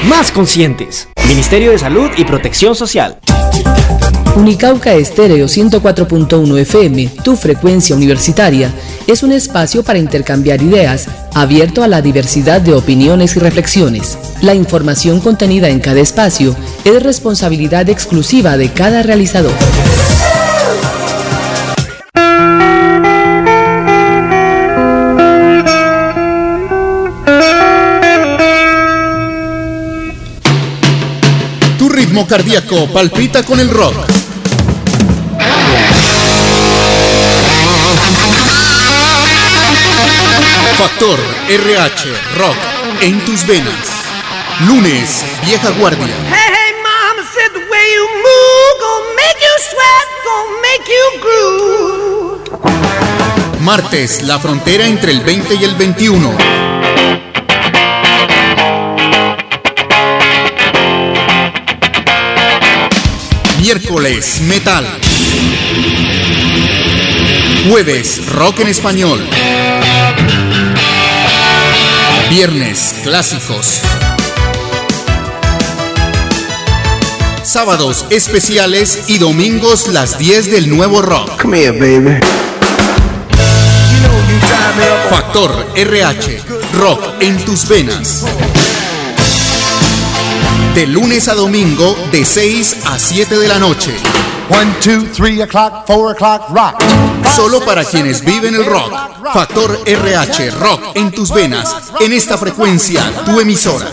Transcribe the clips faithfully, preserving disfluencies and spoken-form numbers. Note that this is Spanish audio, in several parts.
más conscientes. Ministerio de Salud y Protección Social. Unicauca Estéreo ciento cuatro punto uno F M, tu frecuencia universitaria, es un espacio para intercambiar ideas, abierto a la diversidad de opiniones y reflexiones. La información contenida en cada espacio es responsabilidad exclusiva de cada realizador. Tu ritmo cardíaco palpita con el rock. Factor R H Rock en tus venas. Lunes, Vieja Guardia. Hey, hey, mama said the way you move gonna make you sweat, gonna make you groove. Martes, la frontera entre el veinte y el veintiuno. Miércoles, metal. Jueves, rock en español. Viernes, clásicos. Sábados, especiales y domingos, las diez del nuevo rock. Come here, baby. Factor R H, rock en tus venas. De lunes a domingo, de seis a siete de la noche. one, two, three o'clock, four o'clock, rock. Solo para quienes viven el rock. Factor R H, rock en tus venas. En esta frecuencia, tu emisora.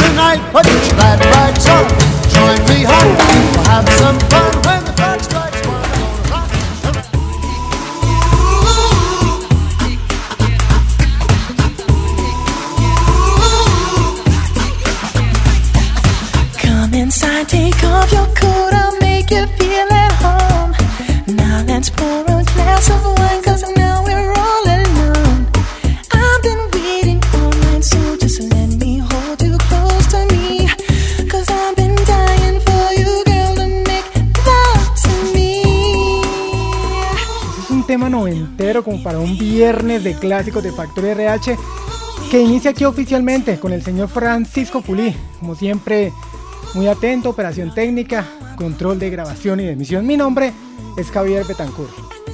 Inside, take off your coat, I'll make you feel at home. Now let's pour a glass of wine, cause now we're all alone. I've been waiting all night, so just let me hold you close to me. Cause I've been dying for you, girl, to make love to me. Es un tema noventero como para un viernes de clásicos de Factor R H, que inicia aquí oficialmente con el señor Francisco Fulí, como siempre. Muy atento, operación técnica, control de grabación y de emisión. Mi nombre es Javier Betancourt.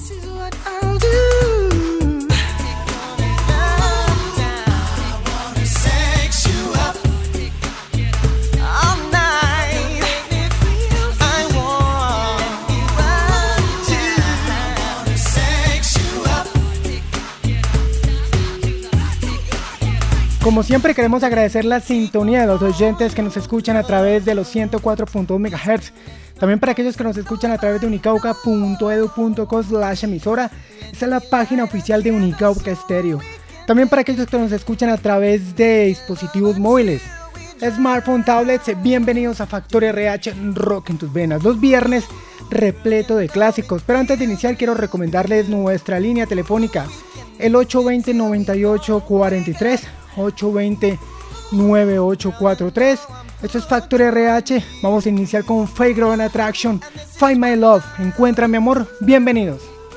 Como siempre queremos agradecer la sintonía de los oyentes que nos escuchan a través de los ciento cuatro punto uno megahertz. También para aquellos que nos escuchan a través de unicauca punto edu punto co slash emisora. Esa es la página oficial de Unicauca Estéreo. También para aquellos que nos escuchan a través de dispositivos móviles, smartphone, tablets, bienvenidos a Factor R H Rock en tus venas. Los viernes repleto de clásicos. Pero antes de iniciar quiero recomendarles nuestra línea telefónica, el ocho dos cero, nueve ocho cuatro tres. ocho dos cero, nueve ocho cuatro tres. Esto es Factor R H. Vamos a iniciar con Fairground Attraction, Find My Love, Encuentra mi amor. Bienvenidos.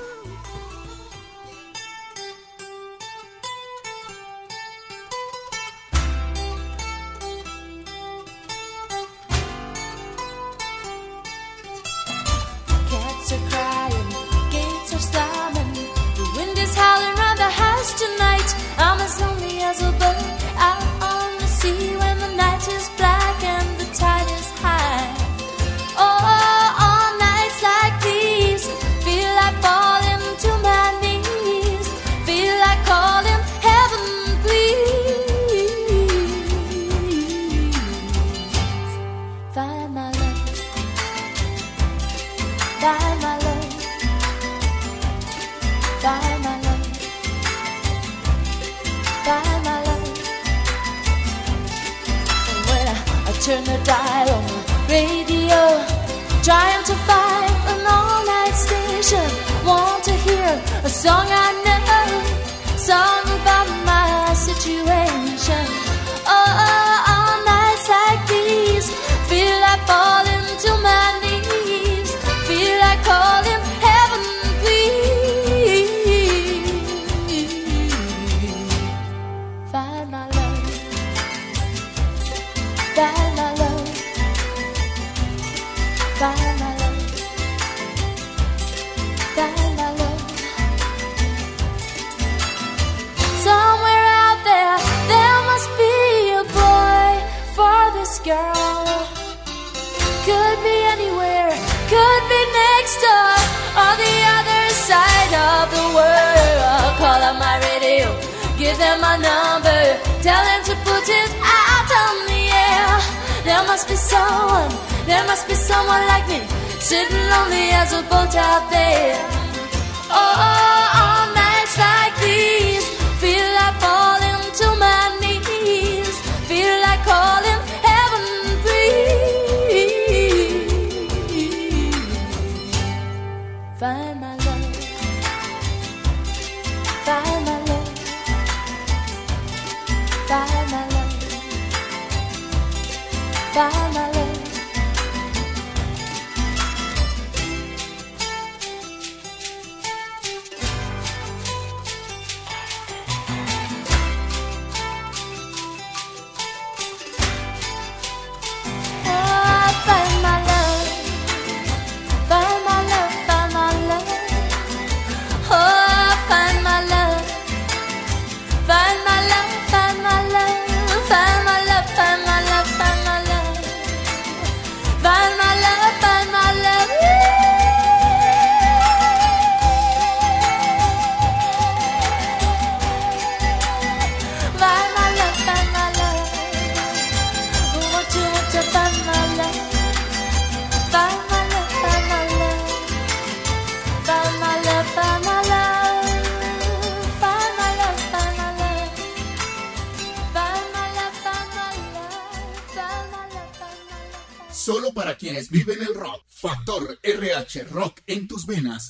Cats are crying, gates are slamming, the wind is howling round the house tonight. I'm as lonely as a bird out on the sea when the night is black and the tide is high. Oh, on nights like these, feel like falling to my knees, feel like calling heaven, please. Find my love, find my love, find my love, find my love. And when I, I turn the dial on the radio, trying to find an all-night station, want to hear a song I know, song about my situation. Oh, all nights like these, feel like falling to my knees, feel like calling heaven, please. Find my love, find find my love, find my love. Somewhere out there, there must be a boy for this girl. Could be anywhere, could be next door, or the other side of the world. Call up my radio, give them my number, tell them to put it out on the air. There must be someone, there must be someone like me, sitting lonely as a boat out there. Oh, on nights like these, feel like falling to my knees, feel like calling heaven, please. Find my love, find my love, find my love, find my love. Solo para quienes viven el rock. Factor R H, rock en tus venas.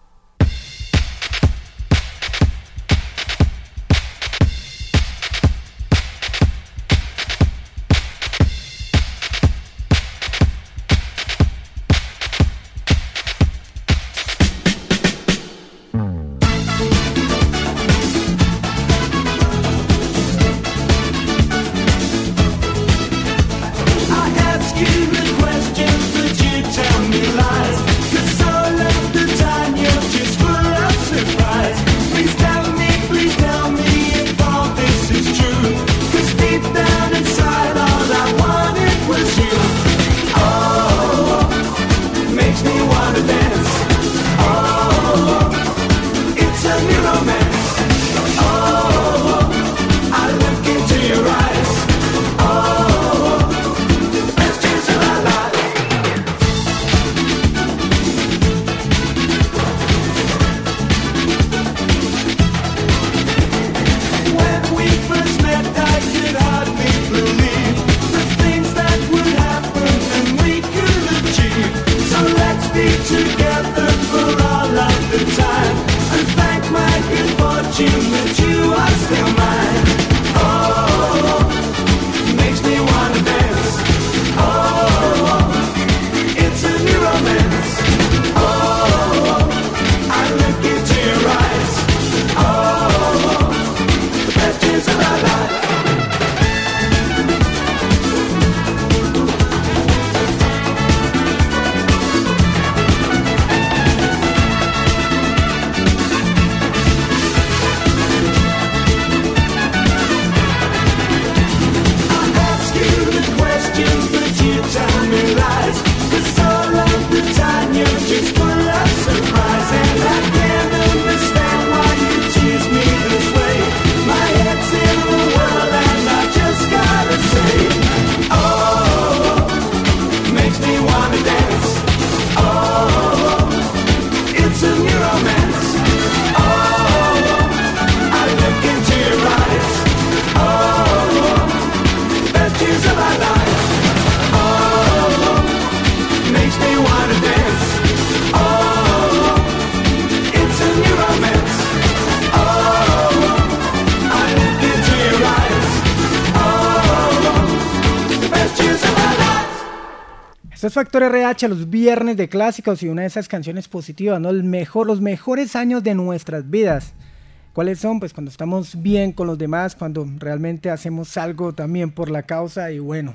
Esto es Factor R H, los viernes de clásicos y una de esas canciones positivas, ¿no? El mejor, los mejores años de nuestras vidas. ¿Cuáles son? Pues cuando estamos bien con los demás, cuando realmente hacemos algo también por la causa y bueno,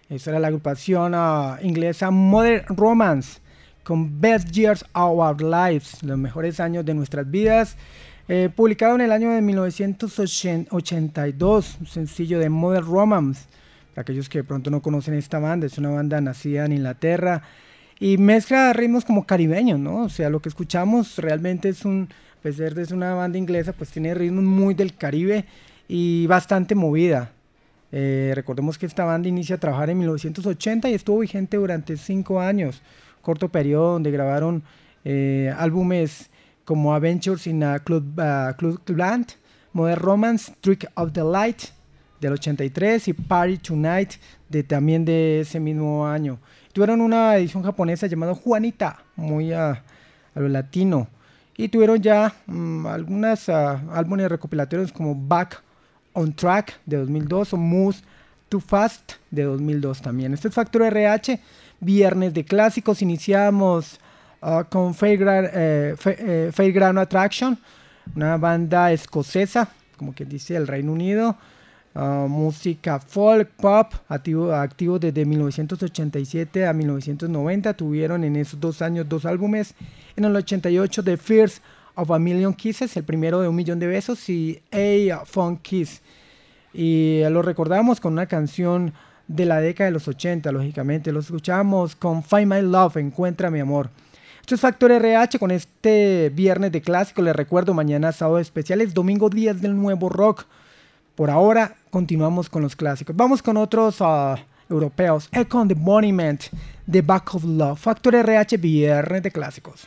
Esa era la agrupación uh, inglesa Modern Romance, con Best Years of Our Lives, los mejores años de nuestras vidas. Eh, publicado en el año de mil novecientos ochenta y dos, un sencillo de Modern Romance. Para aquellos que de pronto no conocen esta banda, es una banda nacida en Inglaterra y mezcla ritmos como caribeños, ¿no? O sea, lo que escuchamos realmente es un, a pesar de ser una banda inglesa, pues tiene ritmos muy del Caribe y bastante movida. Eh, recordemos que esta banda inicia a trabajar en mil novecientos ochenta y estuvo vigente durante cinco años, corto periodo donde grabaron eh, álbumes como Adventures in a Club, uh, Club Land, Modern Romance, Trick of the Light del ochenta y tres y Party Tonight de, también de ese mismo año. Tuvieron una edición japonesa llamada Juanita, muy uh, a lo latino, y tuvieron ya um, algunos uh, álbumes recopilatorios como Back On Track de dos mil dos o Move Too Fast de dos mil dos también. Este es Factor R H, viernes de clásicos. Iniciamos uh, con Fairground, eh, eh, Fairground Attraction, una banda escocesa, como que dice el Reino Unido. Uh, música folk, pop, activo, activo desde mil novecientos ochenta y siete a mil novecientos noventa. Tuvieron en esos dos años dos álbumes. En el ochenta y ocho The First of a Million Kisses, el primero de un millón de besos, y A Funk Kiss. Y lo recordamos con una canción de la década de los ochenta, lógicamente. Lo escuchamos con Find My Love, Encuentra Mi Amor. Esto es Factor R H con este viernes de clásico. Les recuerdo, mañana sábado especiales, domingo días del nuevo rock. Por ahora continuamos con los clásicos. Vamos con otros uh, europeos. Echo and the Monument, The Back of Love. Factor R H, viernes de clásicos.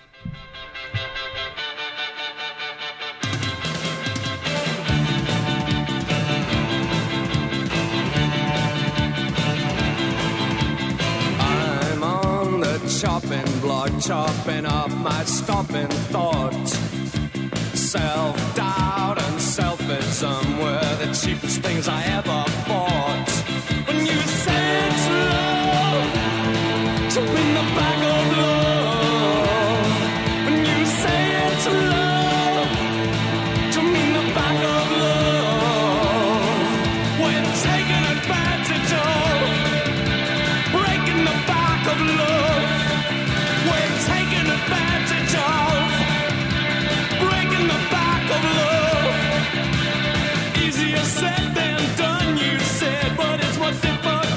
I'm on the chopping block, chopping up my stopping thoughts. Self-doubt and selfism were the cheapest things I ever bought. When you say it's love, to win the back of love. When you say it's love, to win the back of love. When taking advantage of, breaking the back of love. When taking advantage of, breaking the back of love. Easier said than done, you said, but it's more difficult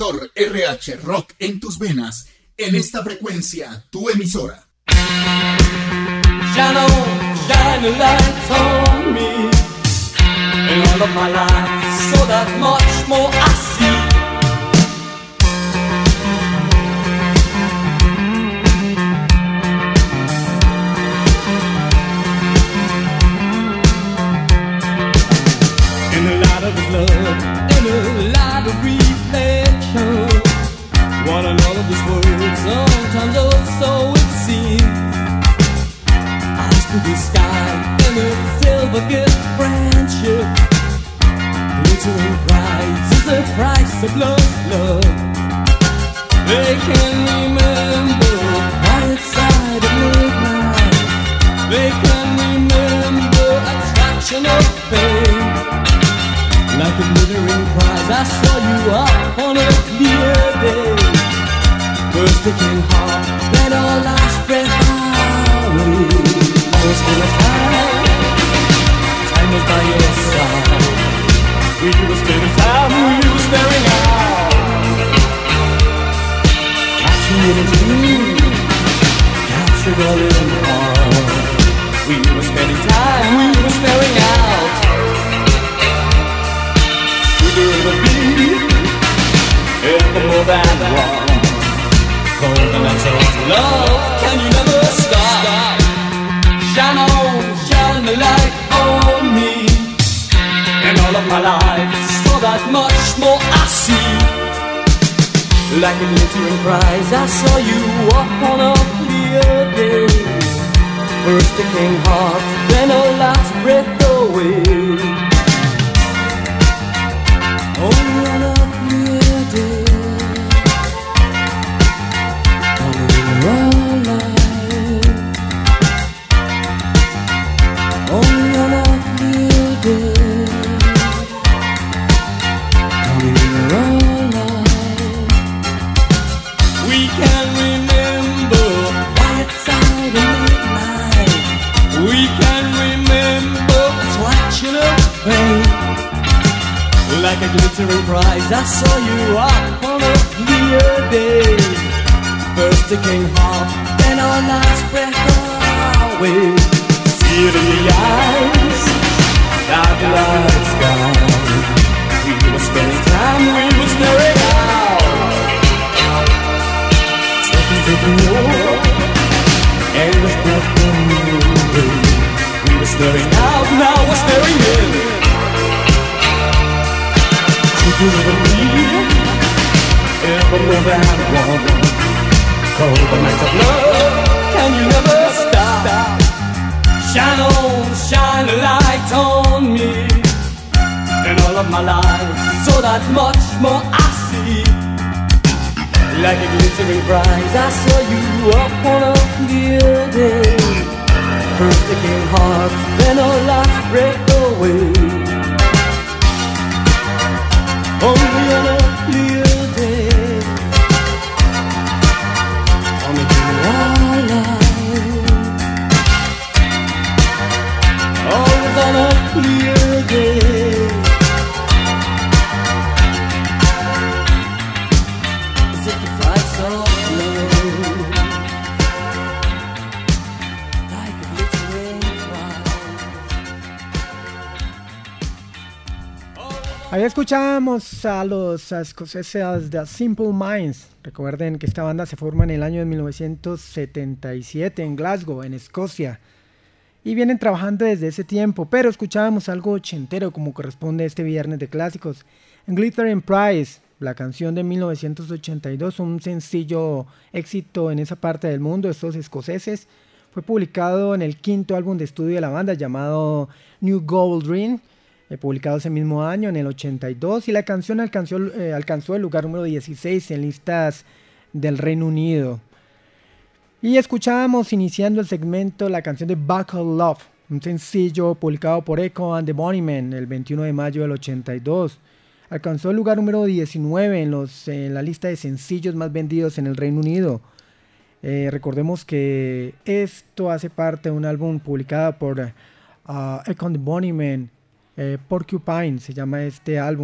Factor R H Rock en tus venas, en esta frecuencia, tu emisora. Shine on, shine a light on me in all of my life, so that much more I see. In the light of His love, in the light of reflection, one and all of His words, sometimes oh so it seems. To the sky in a silver gift friendship, glittering price is the price of love, love. They can remember quiet side of midnight. They can remember attraction of pain. Like a glittering prize, I saw you up on a clear day. First it came hard, then our last breath away. Was full of time, time was by your side. We were spending time, we were staring out, catching it in dream, captured all in heart. We were spending time, we were staring out. Should there ever be ever more than one? Cold and that's all love, can you never stop? Shine on, shine the light on me and all of my life, so that much more I see. Like a glittering prize, I saw you up on a clear day. First it came hard, then a last breath away. Only on a clear day, only one life. Only on a clear day, coming around life. We can remember quiet side of midnight. We can remember attraction of pain. Like a glittering prize, I saw you up on a clear day. First it came hard, then our last breath away. See it in the eyes, dark light sky. We were spending time, we were staring out, taking, taking more, endless breath away. We were staring out, now we're staring in. Could you ever be ever more than one? Cold the nights of love, can you never stop? Shine on, shine a light on me and all of my life, so that much more I see. Like a glittering prize, I saw you up on a clear day. First it came hard, then a last breath away. Only on a clear day, only in our life. Always on a clear day. Is it the price of love? Like a glittering prize. Ahí escuchábamos a los escoceses de Simple Minds. Recuerden que esta banda se forma en el año de mil novecientos setenta y siete en Glasgow, en Escocia. Y vienen trabajando desde ese tiempo, pero escuchábamos algo ochentero como corresponde a este viernes de clásicos. En Glittering Prize, la canción de mil novecientos ochenta y dos, un sencillo éxito en esa parte del mundo, estos escoceses, fue publicado en el quinto álbum de estudio de la banda llamado New Gold Dream, eh, publicado ese mismo año, en el ochenta y dos, y la canción alcanzó, eh, alcanzó el lugar número dieciséis en listas del Reino Unido. Y escuchábamos iniciando el segmento la canción de Buckle Love, un sencillo publicado por Echo and the Bunnymen el veintiuno de mayo del ochenta y dos. Alcanzó el lugar número diecinueve en, los, en la lista de sencillos más vendidos en el Reino Unido. Eh, recordemos que esto hace parte de un álbum publicado por uh, Echo and the Bunnymen, eh, Porcupine se llama este álbum.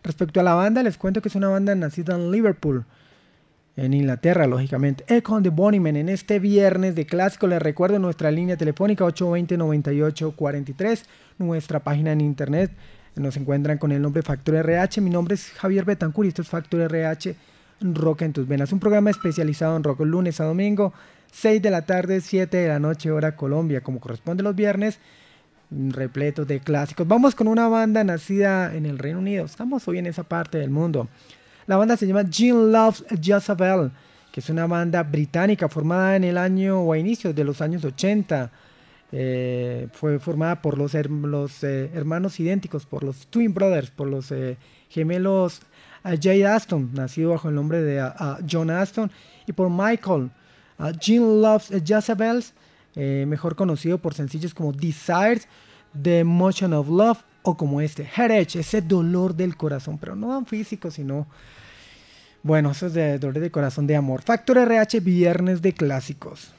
Respecto a la banda, les cuento que es una banda nacida en Liverpool, en Inglaterra, lógicamente. Echo and the Bunnymen, en este viernes de clásico, les recuerdo nuestra línea telefónica ocho dos cero, nueve ocho cuatro tres, nuestra página en internet, nos encuentran con el nombre Factor R H. Mi nombre es Javier Betancourt y esto es Factor R H, Rock en tus venas, un programa especializado en rock lunes a domingo, seis de la tarde, siete de la noche, hora Colombia, como corresponde los viernes, repleto de clásicos. Vamos con una banda nacida en el Reino Unido, estamos hoy en esa parte del mundo. La banda se llama Gene Loves Jezebel, que es una banda británica formada en el año o a inicios de los años ochenta. Eh, fue formada por los, her los eh, hermanos idénticos, por los Twin Brothers, por los eh, gemelos uh, Jay Aston, nacido bajo el nombre de uh, uh, John Aston, y por Michael. Uh, Gene Loves Jezebel, eh, mejor conocido por sencillos como Desires, The Motion of Love, o como este, Headache, ese dolor del corazón, pero no físico, sino, bueno, esos de dolor de corazón de amor. Factor R H, viernes de clásicos.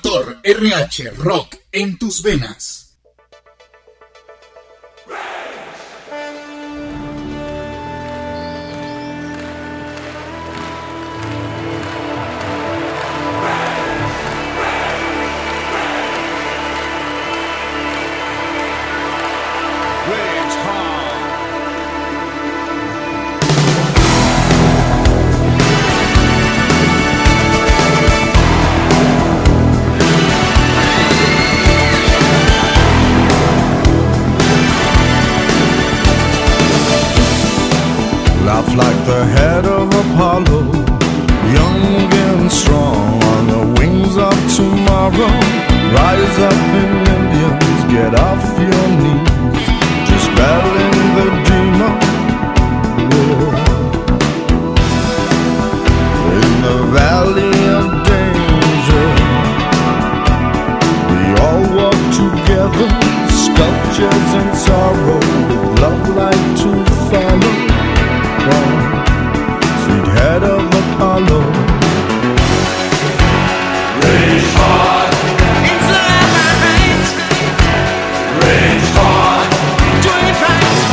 Factor R H Rock en tus venas. Laugh like the head of Apollo, young and strong on the wings of tomorrow. Rise up in Indians, get off your knees, just battling the demon. Yeah. In the valley of danger, we all walk together, sculptures in sorrow, with love like to follow. Sweet head of Apollo, rage hard, it's light, rage hard, do it right.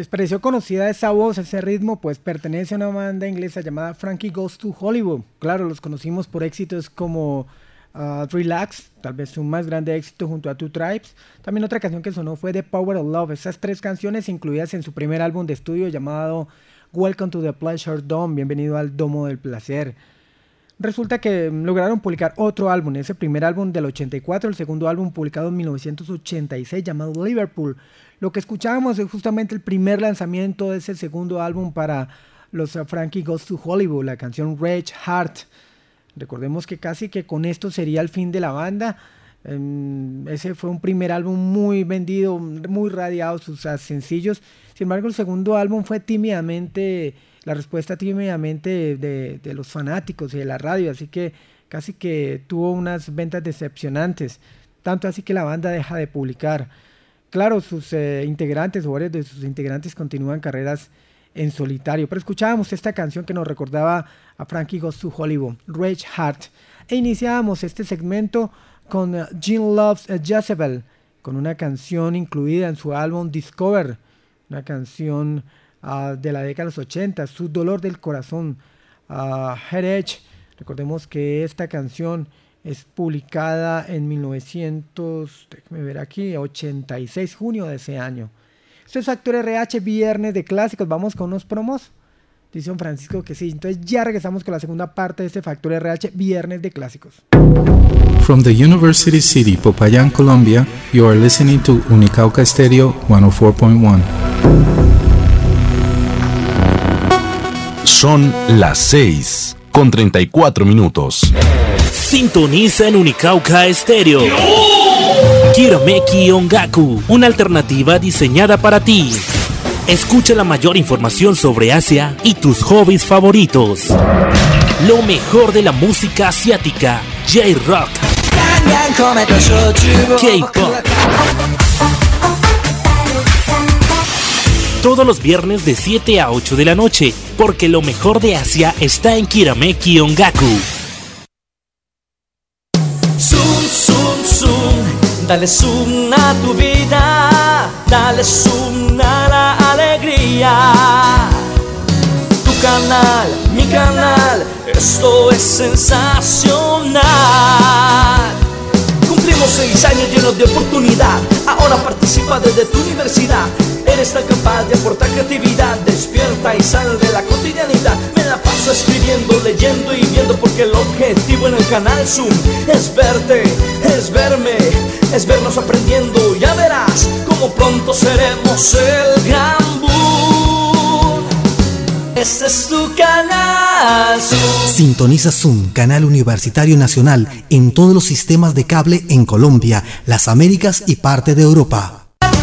les pareció conocida esa voz, ese ritmo, pues pertenece a una banda inglesa llamada Frankie Goes to Hollywood. Claro, los conocimos por éxitos como uh, Relax, tal vez su más grande éxito junto a Two Tribes. También otra canción que sonó fue The Power of Love. Esas tres canciones incluidas en su primer álbum de estudio llamado Welcome to the Pleasure Dome, bienvenido al Domo del Placer. Resulta que lograron publicar otro álbum, ese primer álbum del ochenta y cuatro, el segundo álbum publicado en mil novecientos ochenta y seis llamado Liverpool. Lo que escuchábamos es justamente el primer lanzamiento de ese segundo álbum para los uh, Frankie Goes to Hollywood, la canción Rage Heart. Recordemos que casi que con esto sería el fin de la banda. Um, ese fue un primer álbum muy vendido, muy radiado, sus uh, sencillos. Sin embargo, el segundo álbum fue tímidamente... la respuesta tímidamente de, de, de los fanáticos y de la radio, así que casi que tuvo unas ventas decepcionantes, tanto así que la banda deja de publicar. Claro, sus eh, integrantes o varios de sus integrantes continúan carreras en solitario, pero escuchábamos esta canción que nos recordaba a Frankie Goes to Hollywood, Rage Heart, e iniciábamos este segmento con uh, Gene Loves uh, Jezebel, con una canción incluida en su álbum Discover, una canción Uh, de la década de los ochenta, Su dolor del corazón, uh, Head Edge. Recordemos que esta canción es publicada en mil novecientos, déjeme ver aquí, ochenta y seis, junio de ese año. Esto es Factor R H, viernes de clásicos. Vamos con unos promos. Dice don Francisco que sí. Entonces ya regresamos con la segunda parte de este Factor R H, viernes de clásicos. From the University City, Popayán, Colombia, you are listening to Unicauca Stereo ciento cuatro punto uno. Son las seis con treinta y cuatro minutos. Sintoniza en Unicauca Estéreo. Kirameki Ongaku, una alternativa diseñada para ti. Escucha la mayor información sobre Asia y tus hobbies favoritos. Lo mejor de la música asiática, J-Rock, K-Pop. Todos los viernes de siete a ocho de la noche, porque lo mejor de Asia está en Kirameki Ongaku. Zoom, zoom, zoom, dale zoom a tu vida, dale zoom a la alegría. Tu canal, mi canal, esto es sensacional. Cumplimos seis años llenos de oportunidad, ahora participa desde tu universidad. Eres tan capaz de aportar creatividad, despierta y sal de la cotidianidad. Me la paso escribiendo, leyendo y viendo, porque el objetivo en el canal Zoom es verte, es verme, es vernos aprendiendo. Ya verás cómo pronto seremos el gran boom. Este es tu canal Zoom. Sintoniza Zoom, canal universitario nacional, en todos los sistemas de cable en Colombia, las Américas y parte de Europa.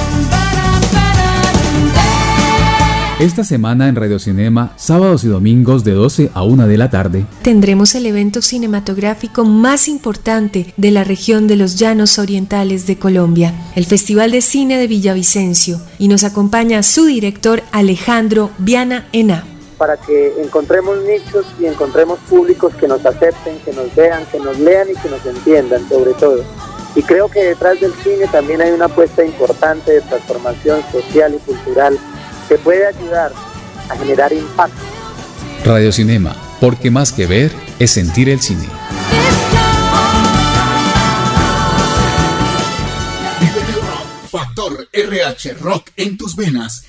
Esta semana en Radio Cinema, sábados y domingos de doce a una de la tarde, tendremos el evento cinematográfico más importante de la región de los Llanos Orientales de Colombia, el Festival de Cine de Villavicencio, y nos acompaña su director Alejandro Viana Ena. Para que encontremos nichos y encontremos públicos que nos acepten, que nos vean, que nos lean y que nos entiendan sobre todo. Y creo que detrás del cine también hay una apuesta importante de transformación social y cultural que puede ayudar a generar impacto. Radio Cinema, porque más que ver es sentir el cine. Factor R H, rock en tus venas.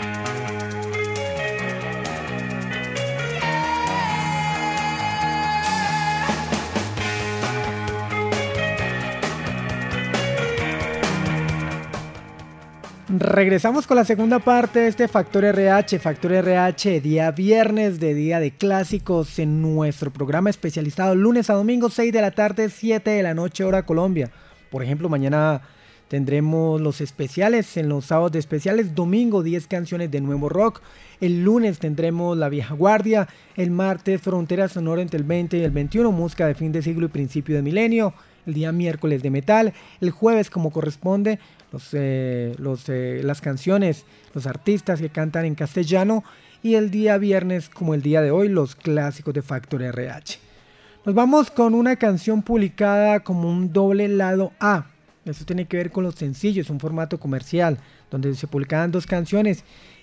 Regresamos con la segunda parte de este Factor R H, Factor R H, día viernes de día de clásicos en nuestro programa especializado lunes a domingo, seis de la tarde, siete de la noche, hora Colombia. Por ejemplo, mañana tendremos los especiales, en los sábados de especiales, domingo diez canciones de nuevo rock, el lunes tendremos La Vieja Guardia, el martes Frontera Sonora entre el veinte y el veintiuno, música de fin de siglo y principio de milenio, el día miércoles de metal, el jueves como corresponde, Los, eh, los, eh, las canciones, los artistas que cantan en castellano, y el día viernes, como el día de hoy, los clásicos de Factor R H. Nos vamos con una canción publicada como un doble lado A. Eso tiene que ver con los sencillos, un formato comercial, donde se publicaban dos canciones,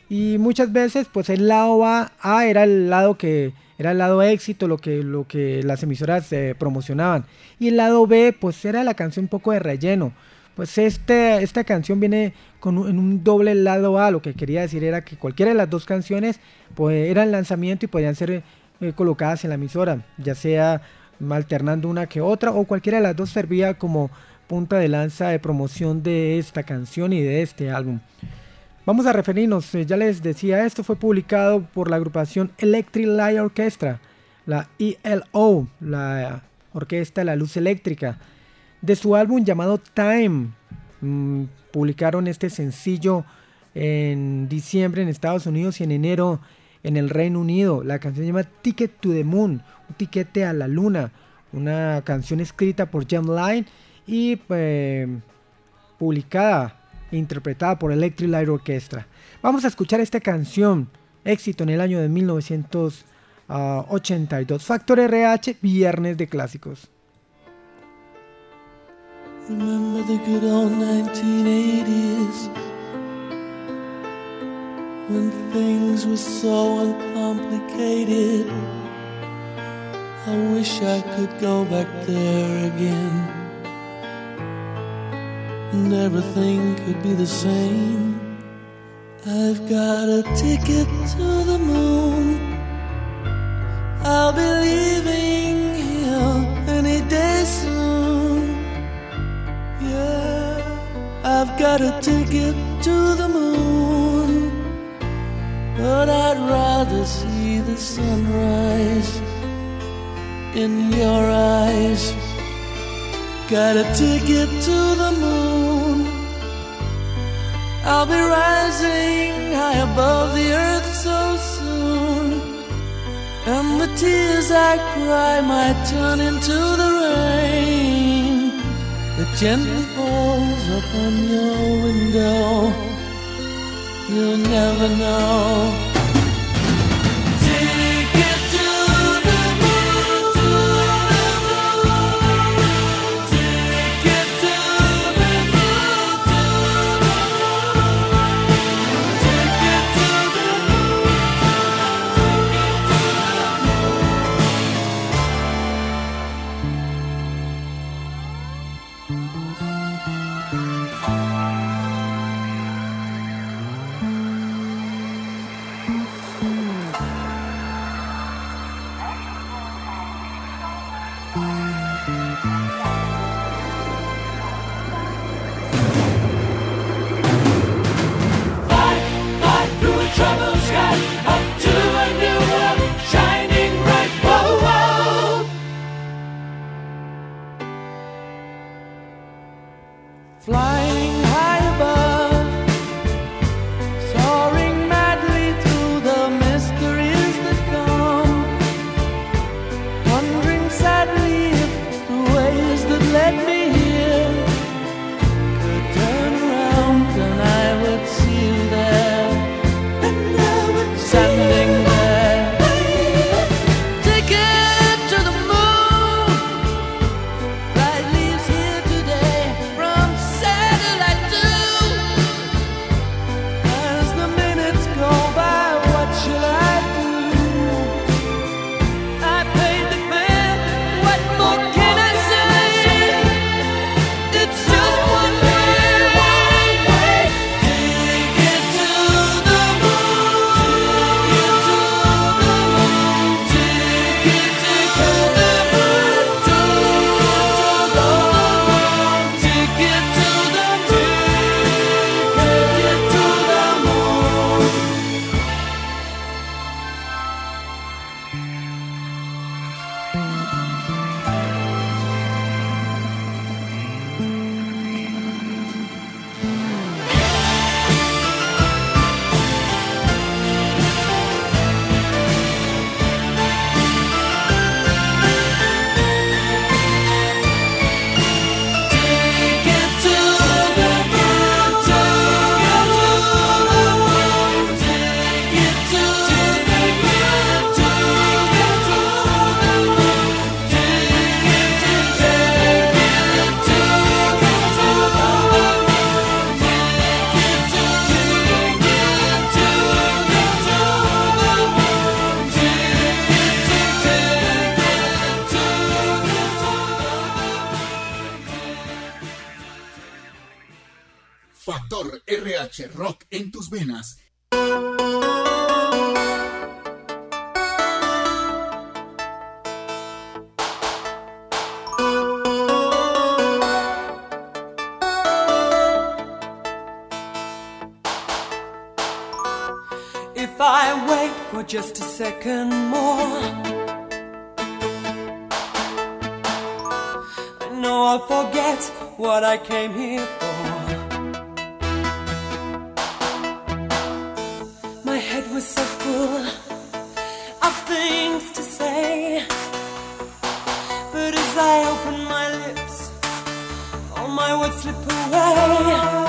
y muchas veces pues el lado A, A era el lado que era el lado éxito, lo que, lo que las emisoras eh, promocionaban, y el lado B pues era la canción un poco de relleno. Pues este, esta canción viene con un, en un doble lado A. Lo que quería decir era que cualquiera de las dos canciones pues eran lanzamiento y podían ser eh, colocadas en la emisora, ya sea alternando una que otra, o cualquiera de las dos servía como punta de lanza de promoción de esta canción y de este álbum. Vamos a referirnos, eh, ya les decía, esto fue publicado por la agrupación Electric Light Orchestra, la E L O, la Orquesta de la Luz Eléctrica, de su álbum llamado Time. Mm, publicaron este sencillo en diciembre en Estados Unidos y en enero en el Reino Unido. La canción se llama Ticket to the Moon, un tiquete a la luna, una canción escrita por Jem Lynne y eh, publicada e interpretada por Electric Light Orchestra. Vamos a escuchar esta canción, éxito en el año de mil novecientos ochenta y dos. Factor R H, Viernes de Clásicos. Remember the good old nineteen eighties, when things were so uncomplicated. I wish I could go back there again, and everything could be the same. I've got a ticket to the moon, I'll be leaving here any day soon. Yeah, I've got a ticket to the moon, but I'd rather see the sunrise in your eyes. Got a ticket to the moon, I'll be rising high above the earth so soon, and the tears I cry might turn into the rain that gently falls upon your window. You'll never know. Ticket to the moon, to the moon. Ticket to the moon, to the moon. Ticket to the moon, ticket to the troubled sky, up to a new world, shining bright, whoa, whoa. Flying high above, soaring madly through the mysteries that come, wondering sadly if the ways that led me here could turn around and I would see you there. Standing there, ticket to the moon. Flight leaves here today from Saturday. Factor R H Rock en tus venas. If I wait for just a second more, I know I'll forget what I came here for. My head was so full of things to say, but as I open my lips, all my words slip away.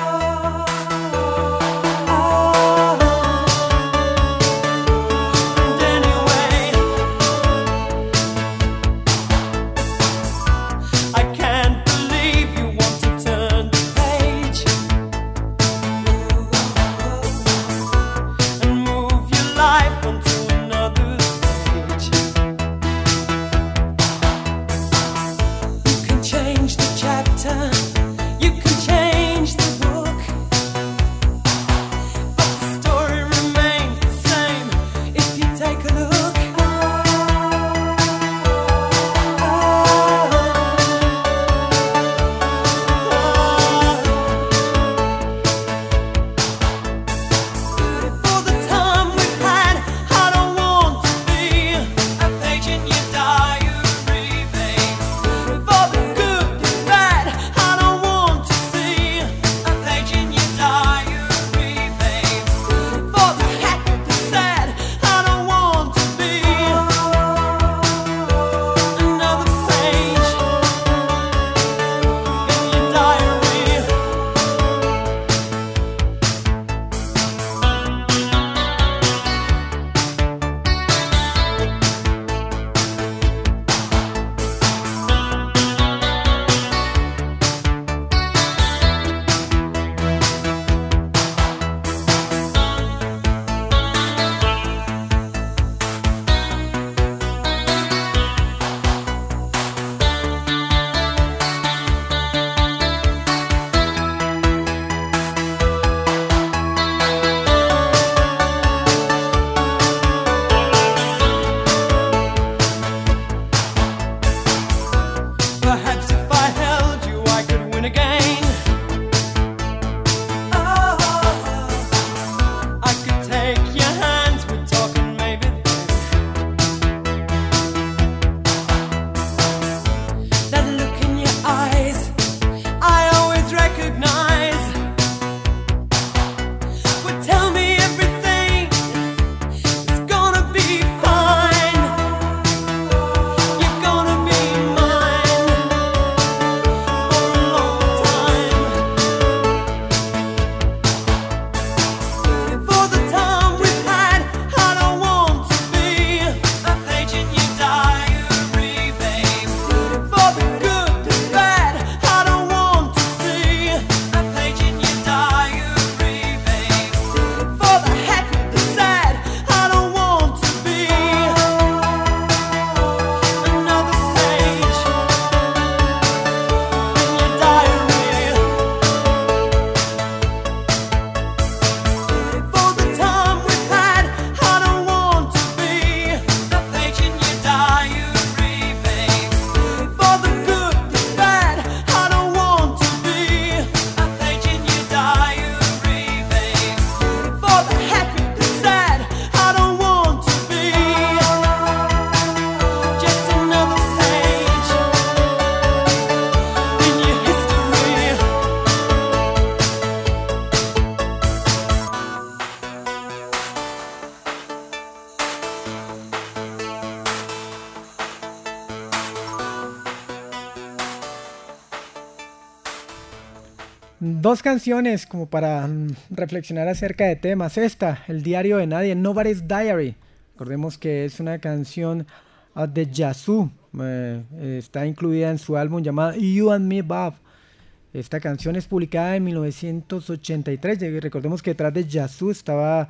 Dos canciones como para mm, reflexionar acerca de temas. Esta, El diario de nadie, Nobody's Diary. Recordemos que es una canción uh, de Yazoo. Eh, está incluida en su álbum llamado You and Me Bob. Esta canción es publicada en mil novecientos ochenta y tres. Y recordemos que detrás de Yazoo estaba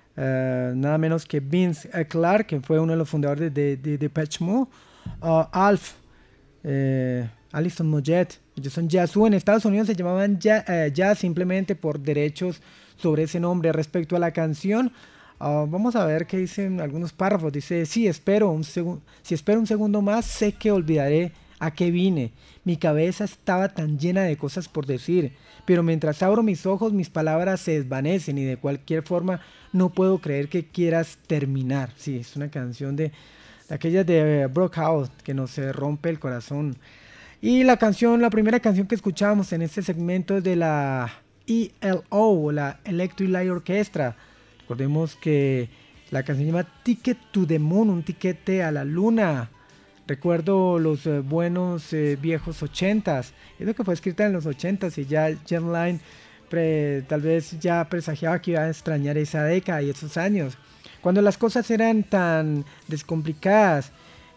uh, nada menos que Vince Clarke, que fue uno de los fundadores de, de, de Depeche Mode. Uh, Alf, eh, Alison Moyet, Ellos son Yazoo. En Estados Unidos se llamaban Jazz, eh, Jazz simplemente por derechos sobre ese nombre. Respecto a la canción, uh, vamos a ver qué dicen algunos párrafos. Dice, sí, espero un segu- si espero un segundo más, sé que olvidaré a qué vine. Mi cabeza estaba tan llena de cosas por decir, pero mientras abro mis ojos, mis palabras se desvanecen y de cualquier forma no puedo creer que quieras terminar. Sí, es una canción de, de aquellas de Brockhaus que nos eh, rompe el corazón. Y la canción, la primera canción que escuchábamos en este segmento es de la E L O, la Electric Light Orchestra. Recordemos que la canción se llama Ticket to the Moon, un tiquete a la luna. Recuerdo los eh, buenos eh, viejos ochentas. Es lo que fue escrita en los ochentas y ya Jan Line pre, tal vez ya presagiaba que iba a extrañar esa década y esos años. Cuando las cosas eran tan descomplicadas,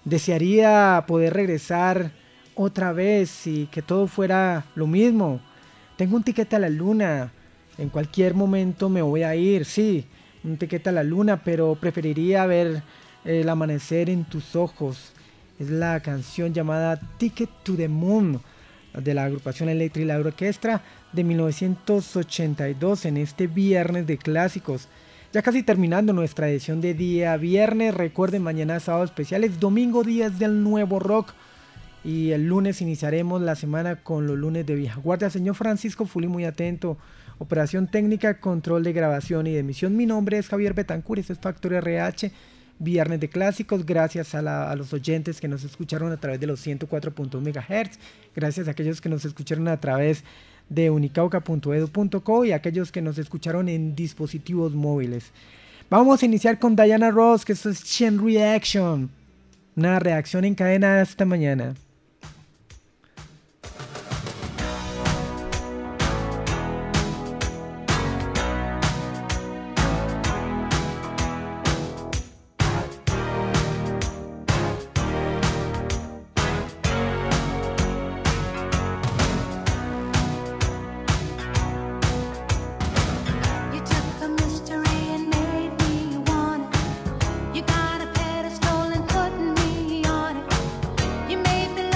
desearía poder regresar otra vez y que todo fuera lo mismo. Tengo un tiquete a la luna. En cualquier momento me voy a ir, sí, un tiquete a la luna, pero preferiría ver eh, el amanecer en tus ojos. Es la canción llamada Ticket to the Moon de la agrupación Electric Light Orchestra de mil novecientos ochenta y dos en este viernes de clásicos. Ya casi terminando nuestra edición de día viernes. Recuerden, mañana sábado especiales, domingo días del nuevo rock. Y el lunes iniciaremos la semana con los lunes de vieja guardia. Señor Francisco Fuli, muy atento. Operación técnica, control de grabación y de emisión. Mi nombre es Javier Betancur, esto es Factor R H. Viernes de clásicos, gracias a, la, a los oyentes que nos escucharon a través de los ciento cuatro punto uno megahertz, gracias a aquellos que nos escucharon a través de unicauca punto edu punto co y a aquellos que nos escucharon en dispositivos móviles. Vamos a iniciar con Diana Ross, que esto es Chain Reaction, una reacción en cadena esta mañana. You got a pedestal and putting me on it. You made me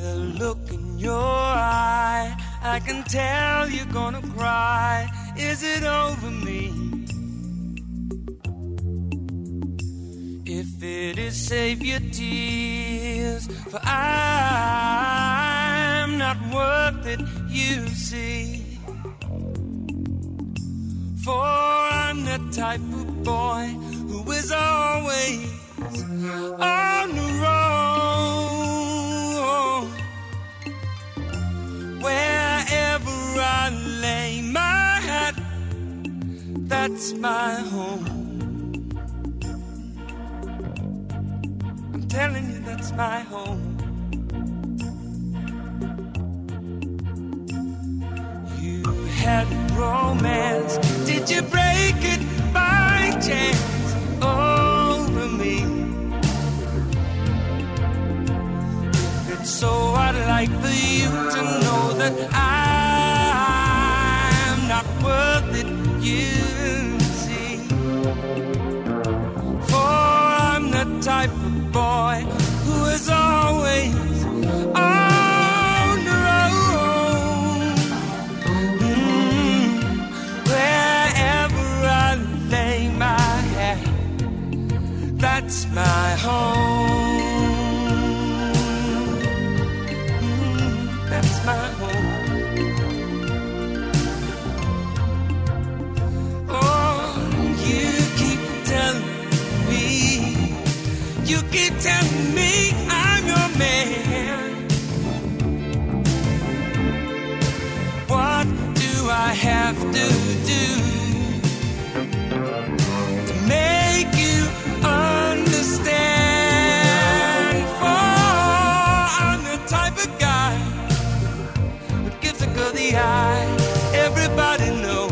the look in your eye, I can tell you're gonna cry. Is it over me? If it is, save your tears, for I'm not worth it, you see. For I'm the type of boy who is always on the road. Wherever I lay my hat, that's my home. I'm telling you, that's my home. You had romance, did you break it by chance over me? If it's so, I'd like for you to know that I'm not worth it, you see. For I'm the type of boy who is always on the road. Mm, wherever I lay my head, that's my home. Mm, that's my home. Oh, you keep telling me, you keep telling me I'm your man. What do I have to do to make you understand? For I'm the type of guy who gives a girl the eye, everybody knows.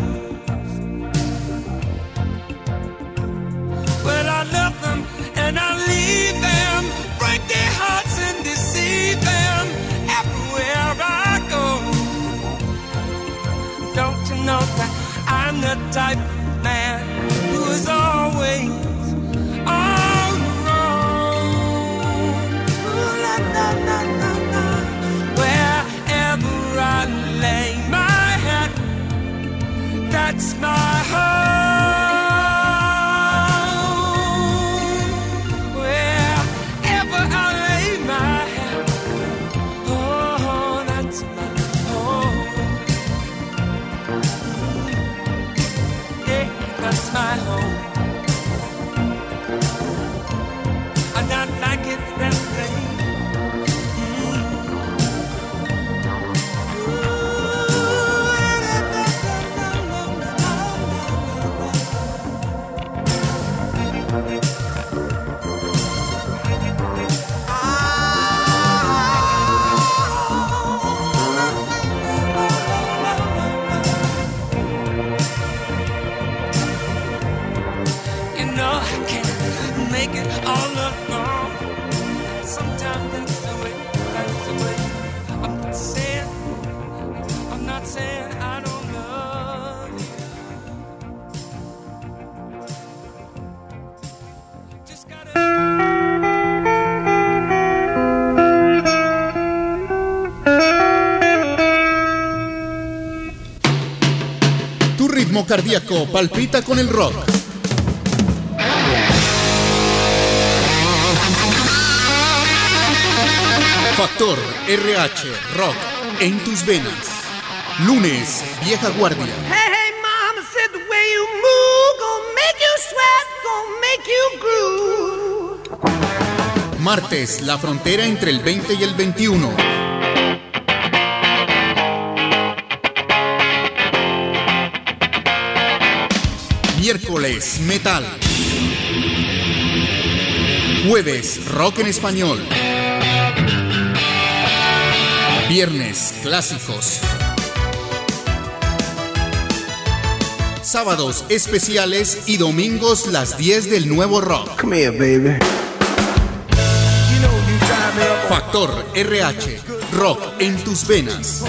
But I love them and I leave them, break their hearts and deceive them everywhere I go. Don't you know that I'm the type of man who is always on the road? Ooh, la, la, la, la, la. Wherever I lay my hat, that's my home. My home. I'm not like it that way. Make it all alone. Sometimes that's the way, that's the way. I'm not saying, I'm not saying I don't love you. Just gotta. Tu ritmo cardíaco palpita con el rock. Factor R H Rock en tus venas. Lunes, Vieja Guardia. Hey, hey, mama said the way you move gonna make you sweat, gonna make you groove. Martes, la frontera entre el veinte y el veintiuno. Miércoles, metal. Jueves, rock en español. Viernes, clásicos. Sábados, especiales y domingos, las diez del nuevo rock. Come here, baby. Factor R H, rock en tus venas.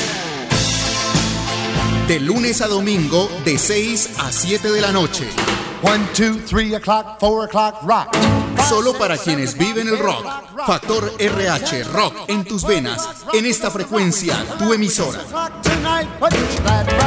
De lunes a domingo, de seis a siete de la noche. One, two, three o'clock, four o'clock, rock. Solo para quienes viven el rock. Factor R H, rock en tus venas. En esta frecuencia, tu emisora. Tonight, put that